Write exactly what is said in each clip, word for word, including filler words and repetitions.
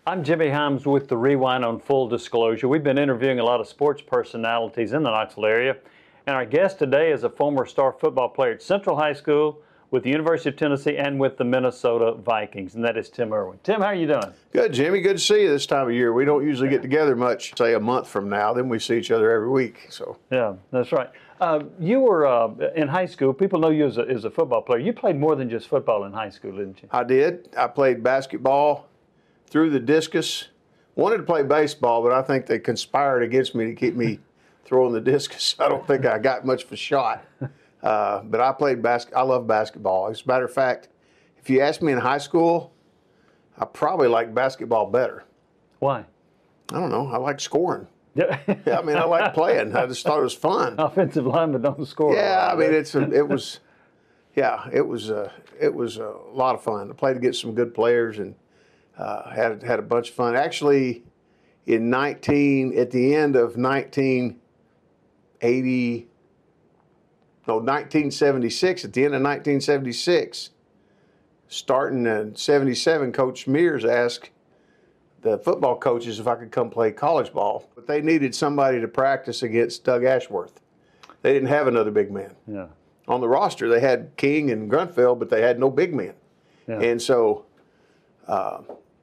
I'm Jimmy Himes with the Rewind on Full Disclosure. We've been interviewing a lot of sports personalities in the Knoxville area, and our guest today is a former star football player at Central High School, with the University of Tennessee, and with the Minnesota Vikings, and that is Tim Irwin. Tim, how are you doing? Good, Jimmy. Good to see you this time of year. We don't usually get together much, say a month from now. Then we see each other every week. So yeah, that's right. Uh, you were uh, in high school. People know you as a, as a football player. You played more than just football in high school, didn't you? I did. I played basketball, threw the discus. Wanted to play baseball, but I think they conspired against me to keep me throwing the discus. I don't think I got much of a shot. Uh, but I played basketball. I love basketball. As a matter of fact, if you asked me in high school, I probably liked basketball better. Why? I don't know. I like scoring. Yeah. Yeah, I mean, I like playing. I just thought it was fun. Offensive linemen don't score. Yeah, I mean, it's a, it was, yeah, it was a, it was a lot of fun. I played against some good players and uh, had had a bunch of fun. Actually, in nineteen at the end of nineteen eighty. No, nineteen seventy-six, at the end of nineteen seventy-six, starting in seventy-seven, Coach Mears asked the football coaches if I could come play college ball. But they needed somebody to practice against Doug Ashworth. They didn't have another big man. Yeah. On the roster, they had King and Grunfeld, but they had no big man. Yeah. And so uh,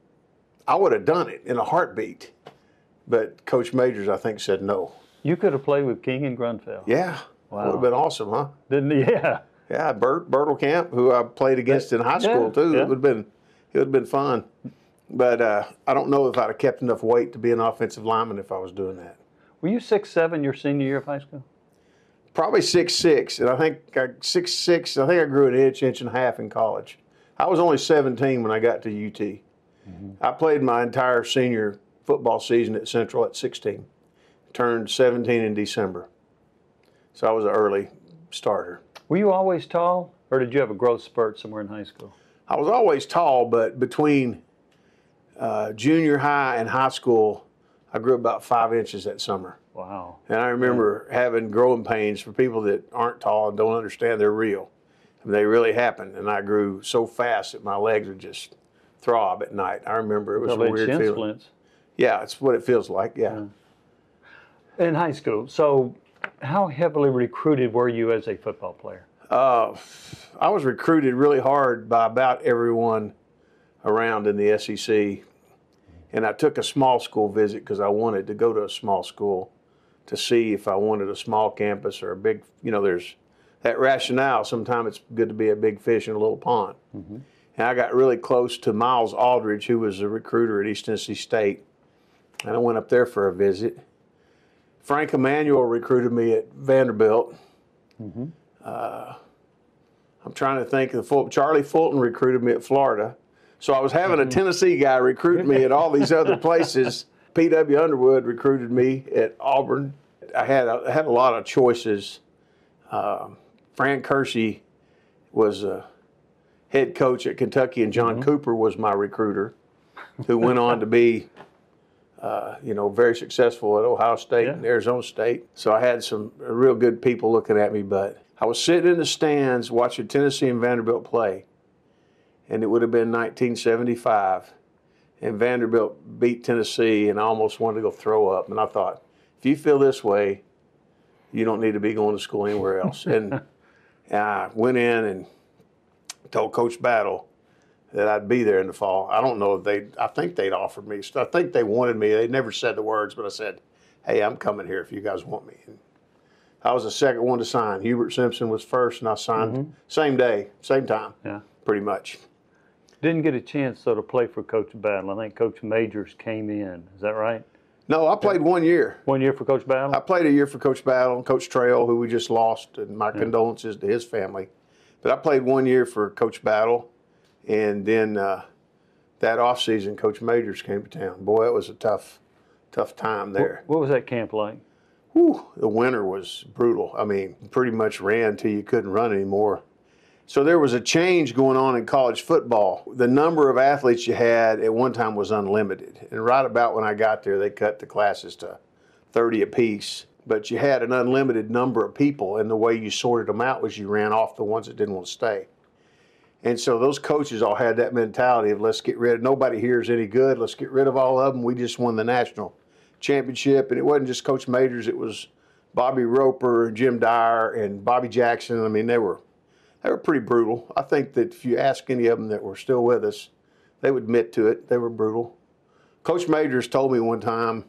I would have done it in a heartbeat. But Coach Majors, I think, said no. You could have played with King and Grunfeld. Yeah. Wow. Would have been awesome, huh? Didn't he? Yeah. Yeah, Bert Bertelkamp, who I played against in high school, yeah, too. Yeah. It would have been, it would have been fun. But uh, I don't know if I'd have kept enough weight to be an offensive lineman if I was doing that. Were you six seven your senior year of high school? Probably six six, and I think I, six six. I think I grew an inch, inch and a half in college. I was only seventeen when I got to U T. Mm-hmm. I played my entire senior football season at Central at sixteen. Turned seventeen in December. So I was an early starter. Were you always tall, or did you have a growth spurt somewhere in high school? I was always tall, but between uh, junior high and high school, I grew about five inches that summer. Wow. And I remember yeah. having growing pains. For people that aren't tall and don't understand, they're real. I mean, they really happened, and I grew so fast that my legs would just throb at night. I remember it was Probably a weird shin feeling. Splints. Yeah, it's what it feels like, yeah. yeah. In high school, so how heavily recruited were you as a football player? Uh, I was recruited really hard by about everyone around in the S E C. And I took a small school visit because I wanted to go to a small school to see if I wanted a small campus or a big, you know, there's that rationale. Sometimes it's good to be a big fish in a little pond. Mm-hmm. And I got really close to Miles Aldridge, who was a recruiter at East Tennessee State. And I went up there for a visit. Frank Emanuel recruited me at Vanderbilt. Mm-hmm. uh, I'm trying to think of the full. Charlie Fulton recruited me at Florida. So I was having mm-hmm. a Tennessee guy recruit me at all these other places. P W Underwood recruited me at Auburn. I had a, I had a lot of choices. Uh, Frank Kersey was a head coach at Kentucky, and John mm-hmm. Cooper was my recruiter, who went on to be Uh, you know, very successful at Ohio State yeah. and Arizona State. So I had some real good people looking at me, but I was sitting in the stands watching Tennessee and Vanderbilt play, and it would have been nineteen seventy-five, and Vanderbilt beat Tennessee, and I almost wanted to go throw up. And I thought, if you feel this way, you don't need to be going to school anywhere else. and, and I went in and told Coach Battle that I'd be there in the fall. I don't know if they, I think they'd offered me, I think they wanted me. They never said the words, but I said, hey, I'm coming here if you guys want me. And I was the second one to sign. Hubert Simpson was first, and I signed mm-hmm. same day, same time, yeah, pretty much. Didn't get a chance, though, to play for Coach Battle. I think Coach Majors came in. Is that right? No, I played one year. One year for Coach Battle? I played a year for Coach Battle and Coach Trail, who we just lost, and my yeah. condolences to his family. But I played one year for Coach Battle. And then uh, that offseason, Coach Majors came to town. Boy, it was a tough, tough time there. What, what was that camp like? Whew, the winter was brutal. I mean, pretty much ran until you couldn't run anymore. So there was a change going on in college football. The number of athletes you had at one time was unlimited. And right about when I got there, they cut the classes to thirty apiece. But you had an unlimited number of people, and the way you sorted them out was you ran off the ones that didn't want to stay. And so those coaches all had that mentality of let's get rid of, nobody here is any good. Let's get rid of all of them. We just won the national championship. And it wasn't just Coach Majors. It was Bobby Roper, Jim Dyer, and Bobby Jackson. I mean, they were they were pretty brutal. I think that if you ask any of them that were still with us, they would admit to it. They were brutal. Coach Majors told me one time,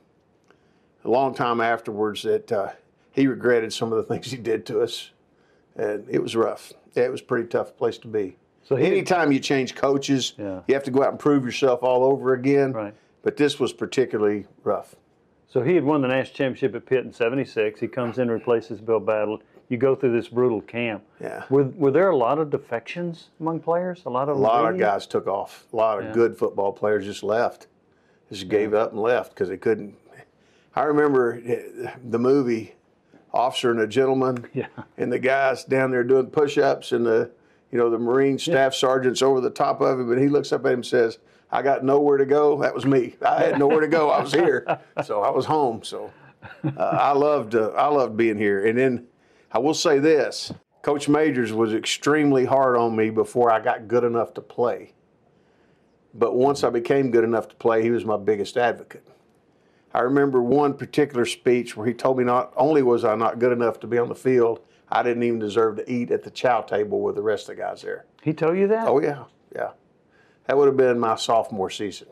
a long time afterwards, that uh, he regretted some of the things he did to us. And it was rough. Yeah, it was a pretty tough place to be. So he, anytime you change coaches, yeah. you have to go out and prove yourself all over again. Right. But this was particularly rough. So he had won the national championship at Pitt in seventy-six. He comes in and replaces Bill Battle. You go through this brutal camp. Yeah. Were, were there a lot of defections among players? A lot of A lot of guys took off. A lot of yeah. good football players just left. Just gave yeah. up and left because they couldn't. I remember the movie Officer and a Gentleman. Yeah. And the guys down there doing push-ups and the you know, the Marine staff yeah. sergeant's over the top of him, and he looks up at him and says, I got nowhere to go. That was me. I had nowhere to go. I was here. So I was home. So uh, I loved uh, I loved being here. And then I will say this, Coach Majors was extremely hard on me before I got good enough to play. But once I became good enough to play, he was my biggest advocate. I remember one particular speech where he told me not only was I not good enough to be on the field, I didn't even deserve to eat at the chow table with the rest of the guys there. He told you that? Oh, yeah, yeah. That would have been my sophomore season.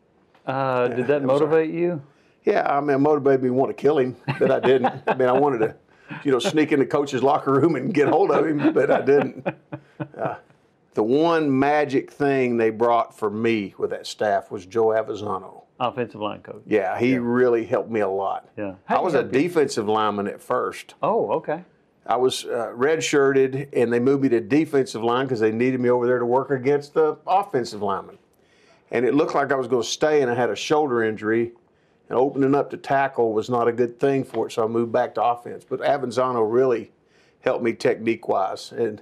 Uh, did that motivate you? Yeah, I mean, it motivated me to want to kill him, but I didn't. I mean, I wanted to, you know, sneak in the coach's locker room and get hold of him, but I didn't. Uh, the one magic thing they brought for me with that staff was Joe Avezzano. Offensive line coach. Yeah, he yeah. really helped me a lot. Yeah. I was a defensive lineman at first. Oh, okay. I was uh, red-shirted, and they moved me to defensive line because they needed me over there to work against the offensive lineman. And it looked like I was going to stay, and I had a shoulder injury, and opening up to tackle was not a good thing for it, so I moved back to offense. But Avezzano really helped me technique-wise, and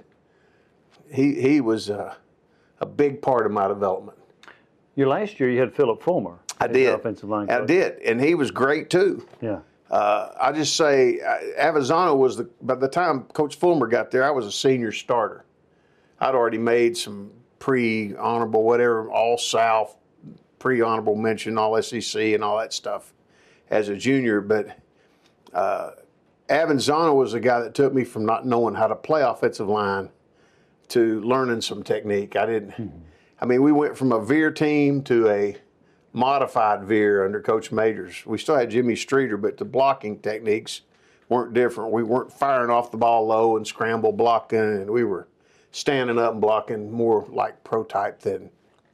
he he was uh, a big part of my development. Your last year, you had Philip Fulmer. I did. Offensive line coach. I did, and he was great too. Yeah. Uh, I just say uh, Avezzano was the. By the time Coach Fulmer got there, I was a senior starter. I'd already made some pre-honorable, whatever, all South, pre-honorable mention, all S E C, and all that stuff as a junior. But uh, Avezzano was the guy that took me from not knowing how to play offensive line to learning some technique. I didn't. Mm-hmm. I mean, we went from a veer team to a modified veer under Coach Majors. We still had Jimmy Streeter, but the blocking techniques weren't different. We weren't firing off the ball low and scramble blocking, and we were standing up and blocking more like pro type than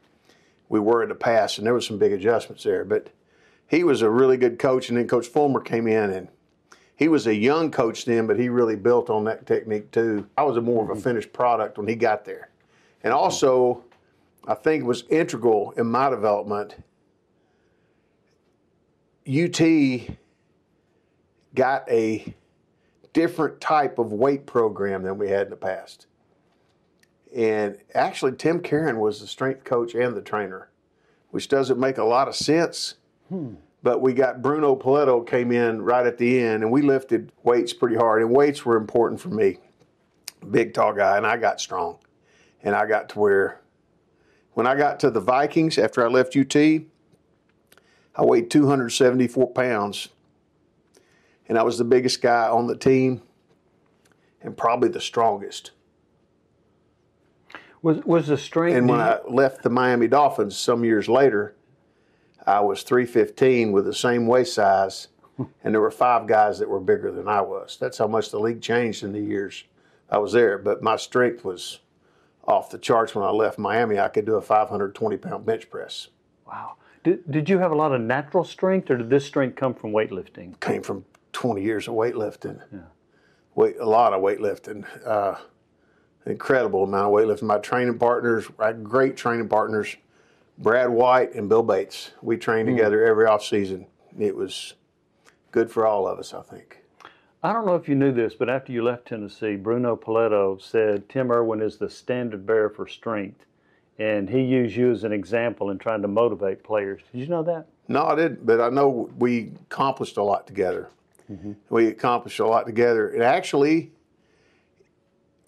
we were in the past, and there was some big adjustments there. But he was a really good coach, and then Coach Fulmer came in, and he was a young coach then, but he really built on that technique too. I was a more of a finished product when he got there. And also, I think it was integral in my development. U T got a different type of weight program than we had in the past. And actually, Tim Karen was the strength coach and the trainer, which doesn't make a lot of sense. Hmm. But we got Bruno Paletto came in right at the end, and we lifted weights pretty hard. And weights were important for me. Big, tall guy, and I got strong. And I got to where, when I got to the Vikings after I left U T, I weighed two hundred seventy-four pounds, and I was the biggest guy on the team and probably the strongest. Was was the strength? And when I left the Miami Dolphins some years later, I was three fifteen with the same waist size, and there were five guys that were bigger than I was. That's how much the league changed in the years I was there. But my strength was off the charts when I left Miami. I could do a five hundred twenty pound bench press. Wow. Did, did you have a lot of natural strength, or did this strength come from weightlifting? Came from twenty years of weightlifting. Yeah. Weight, a lot of weightlifting. Uh, incredible amount of weightlifting. My training partners, I had great training partners, Brad White and Bill Bates. We trained mm. together every off season. It was good for all of us, I think. I don't know if you knew this, but after you left Tennessee, Bruno Paletto said Tim Irwin is the standard bearer for strength. And he used you as an example in trying to motivate players. Did you know that? No, I didn't, but I know we accomplished a lot together. Mm-hmm. We accomplished a lot together. And actually,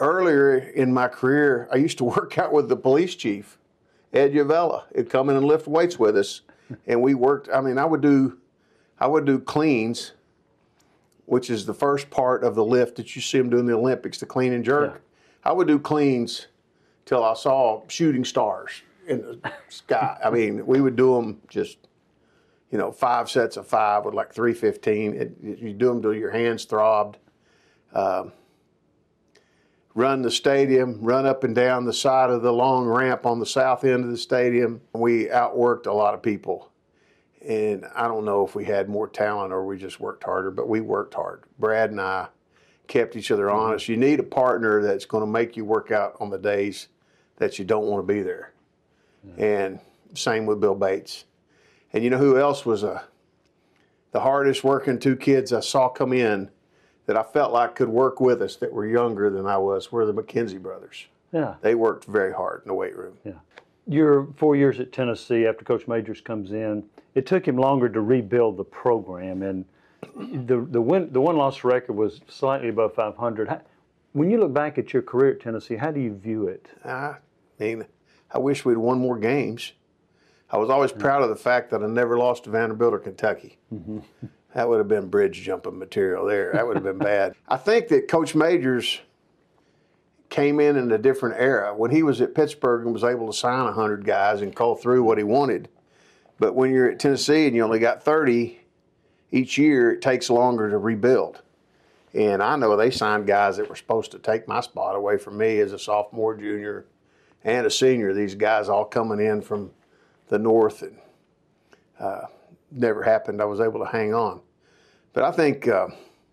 earlier in my career, I used to work out with the police chief, Ed Yavella. He'd come in and lift weights with us, and we worked. I mean, I would do, I would do cleans, which is the first part of the lift that you see them do in the Olympics, the clean and jerk. Yeah. I would do cleans till I saw shooting stars in the sky. I mean, we would do them just, you know, five sets of five with like three fifteen. It, you do them till your hands throbbed. Um, run the stadium, run up and down the side of the long ramp on the south end of the stadium. We outworked a lot of people. And I don't know if we had more talent or we just worked harder, but we worked hard. Brad and I kept each other honest. You need a partner that's going to make you work out on the days that you don't want to be there. Yeah. And same with Bill Bates. And you know who else was a, the hardest working two kids I saw come in that I felt like could work with us that were younger than I was were the McKenzie brothers. Yeah. They worked very hard in the weight room. Yeah. Your four years at Tennessee after Coach Majors comes in, it took him longer to rebuild the program, and the the win the one loss record was slightly above five hundred. How, when you look back at your career at Tennessee, how do you view it? I mean, I wish we'd won more games. I was always proud of the fact that I never lost to Vanderbilt or Kentucky. Mm-hmm. That would have been bridge jumping material there. That would have been bad. I think that Coach Majors came in in a different era. When he was at Pittsburgh and was able to sign one hundred guys and call through what he wanted. But when you're at Tennessee and you only got thirty each year, it takes longer to rebuild. And I know they signed guys that were supposed to take my spot away from me as a sophomore, junior, and a senior. These guys all coming in from the north, and uh, never happened. I was able to hang on. But I think, uh,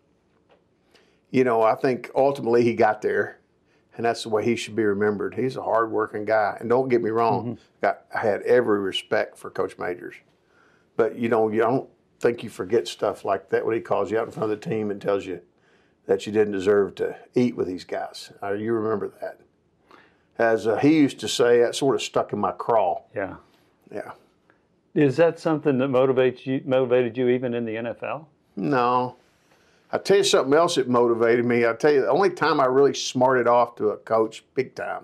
you know, I think ultimately he got there, and that's the way he should be remembered. He's a hard-working guy. And don't get me wrong, mm-hmm. got, I had every respect for Coach Majors. But, you know, you don't think you forget stuff like that when he calls you out in front of the team and tells you that you didn't deserve to eat with these guys. Uh, you remember that. As uh, he used to say, that sort of stuck in my craw. Yeah. Yeah. Is that something that motivates you, motivated you even in the N F L? No. I'll tell you something else that motivated me. I'll tell you, the only time I really smarted off to a coach big time,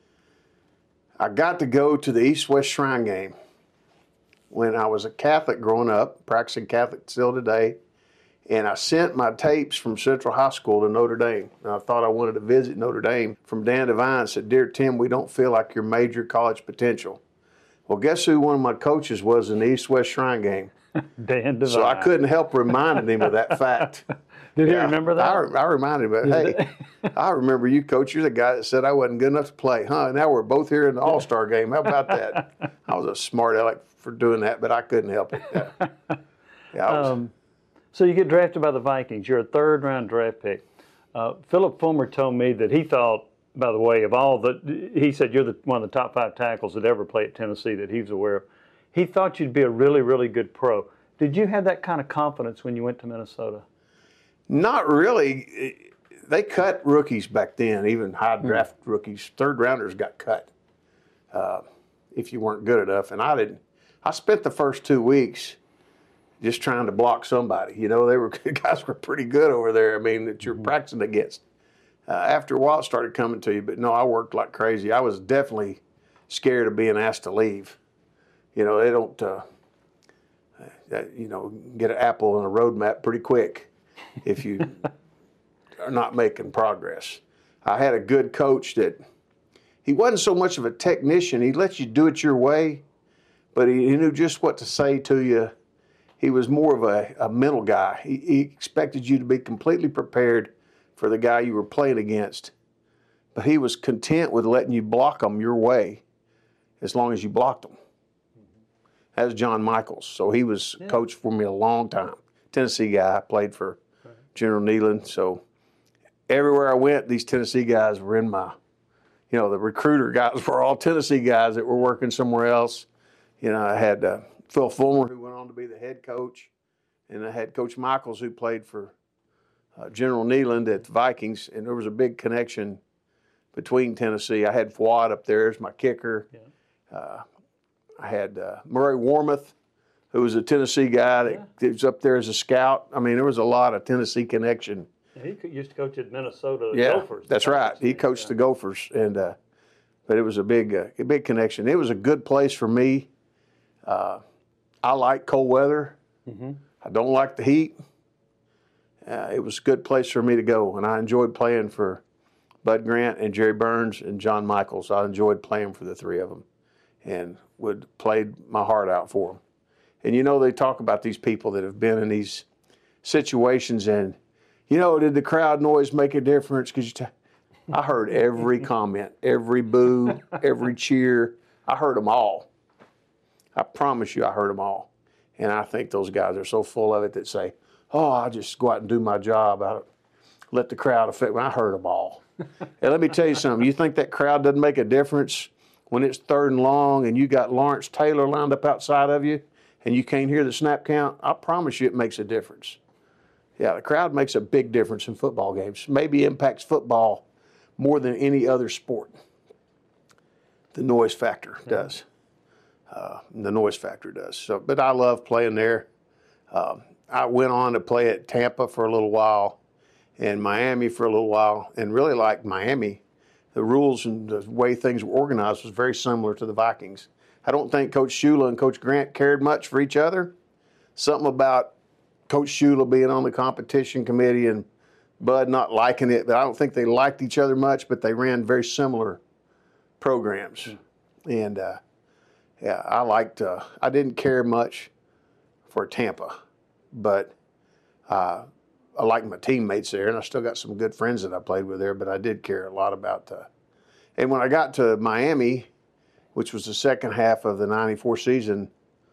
I got to go to the East-West Shrine game when I was a Catholic growing up, practicing Catholic still today, and I sent my tapes from Central High School to Notre Dame. And I thought I wanted to visit Notre Dame. From Dan Devine said, "Dear Tim, we don't feel like your major college potential." Well, guess who one of my coaches was in the East-West Shrine game? Dan Devine. So I couldn't help reminding him of that fact. Did yeah, he remember that? I, I reminded him, hey, I remember you, Coach. You're the guy that said I wasn't good enough to play. Huh? Now we're both here in the All-Star game. How about that? I was a smart aleck for doing that, but I couldn't help it. Yeah. Yeah, I was. Um, so you get drafted by the Vikings. You're a third-round draft pick. Uh, Philip Fulmer told me that he thought, by the way, of all the, he said you're the, one of the top five tackles that ever played at Tennessee that he was aware of. He thought you'd be a really, really good pro. Did you have that kind of confidence when you went to Minnesota? Not really. They cut rookies back then, even high draft mm. rookies. Third rounders got cut uh, if you weren't good enough. And I didn't. I spent the first two weeks just trying to block somebody. You know, they were guys were pretty good over there. I mean, that you're mm. practicing against. Uh, after a while, it started coming to you. But no, I worked like crazy. I was definitely scared of being asked to leave. You know, they don't, uh, you know, get an apple on a road map pretty quick if you are not making progress. I had a good coach that he wasn't so much of a technician. He let you do it your way, but he, he knew just what to say to you. He was more of a, a mental guy. He, he expected you to be completely prepared for the guy you were playing against, but he was content with letting you block them your way as long as you blocked them. That was John Michaels. So he was yeah. coach for me a long time. Tennessee guy, played for General Neyland. So everywhere I went, these Tennessee guys were in my, you know, the recruiter guys were all Tennessee guys that were working somewhere else. You know, I had uh, Phil Fulmer, who went on to be the head coach, and I had Coach Michaels, who played for uh, General Neyland at the Vikings, and there was a big connection between Tennessee. I had Fuad up there as my kicker. Yeah. Uh, I had uh, Murray Warmoth, who was a Tennessee guy that, yeah. that was up there as a scout. I mean, there was a lot of Tennessee connection He used to coach at Minnesota yeah, Gophers. That's right. He coached yeah. the Gophers, and uh, but it was a big, uh, a big connection. It was a good place for me. Uh, I like cold weather. Mm-hmm. I don't like the heat. Uh, it was a good place for me to go, and I enjoyed playing for Bud Grant and Jerry Burns and John Michaels. I enjoyed playing for the three of them, and would played my heart out for them. And you know, they talk about these people that have been in these situations, and you know, did the crowd noise make a difference? Because t- I heard every comment, every boo, every cheer. I heard them all. I promise you, I heard them all. And I think those guys are so full of it that say, "Oh, I'll just go out and do my job. I don't let the crowd affect me." I heard them all. And let me tell you something. You think that crowd doesn't make a difference when it's third and long and you got Lawrence Taylor lined up outside of you and you can't hear the snap count? I promise you it makes a difference. Yeah, the crowd makes a big difference in football games. Maybe impacts football more than any other sport. The noise factor does. Uh, the noise factor does. So, but I love playing there. Um, I went on to play at Tampa for a little while and Miami for a little while, and really liked Miami. The rules and the way things were organized was very similar to the Vikings. I don't think Coach Shula and Coach Grant cared much for each other. Something about Coach Shula being on the competition committee and Bud not liking it, but I don't think they liked each other much, but they ran very similar programs. Mm. And, uh, yeah, I liked, uh, I didn't care much for Tampa, but uh, I liked my teammates there, and I still got some good friends that I played with there, but I did care a lot about uh And when I got to Miami, which was the second half of the ninety-four season,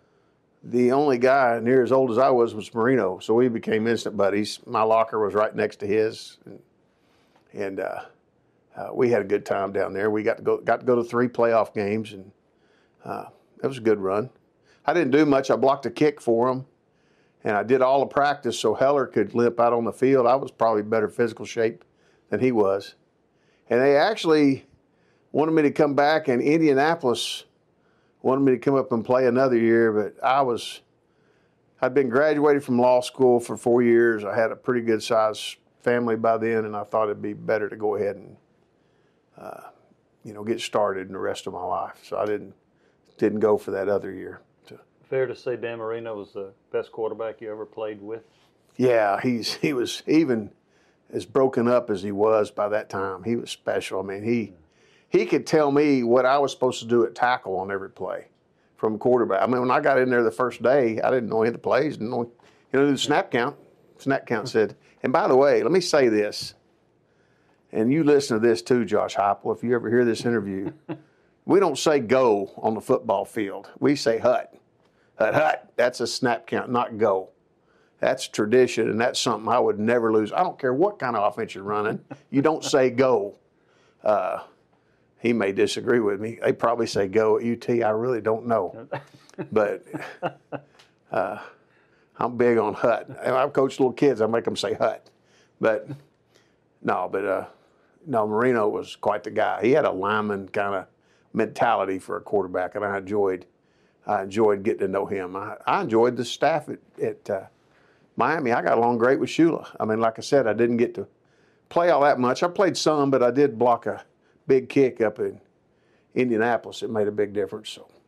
the only guy near as old as I was was Marino, so we became instant buddies. My locker was right next to his, and, and uh, uh, we had a good time down there. We got to go got to go to three playoff games, and uh, it was a good run. I didn't do much. I blocked a kick for him, and I did all the practice so Heller could limp out on the field. I was probably better physical shape than he was. And they actually wanted me to come back, and Indianapolis wanted me to come up and play another year, but I was, I'd been graduated from law school for four years. I had a pretty good sized family by then, and I thought it'd be better to go ahead and, uh, you know, get started in the rest of my life. So I didn't, didn't go for that other year. So. Fair to say Dan Marino was the best quarterback you ever played with? Yeah, he's he was even as broken up as he was by that time. He was special. I mean, he he could tell me what I was supposed to do at tackle on every play from quarterback. I mean, when I got in there the first day, I didn't know any of the plays, didn't know, you know, the snap count. Snap count said, and by the way, let me say this, and you listen to this too, Josh Heupel, if you ever hear this interview. We don't say go on the football field. We say hut. Hut, hut. That's a snap count, not go. That's tradition, and that's something I would never lose. I don't care what kind of offense you're running. You don't say go. Uh, he may disagree with me. They probably say go at U T. I really don't know. But uh, I'm big on hut. And I've coached little kids. I make them say hut. But no, but uh, no, Marino was quite the guy. He had a lineman kind of mentality for a quarterback, and I enjoyed I enjoyed getting to know him. I, I enjoyed the staff at, at uh, Miami. I got along great with Shula. I mean, like I said, I didn't get to play all that much. I played some, but I did block a big kick up in Indianapolis. It made a big difference. So.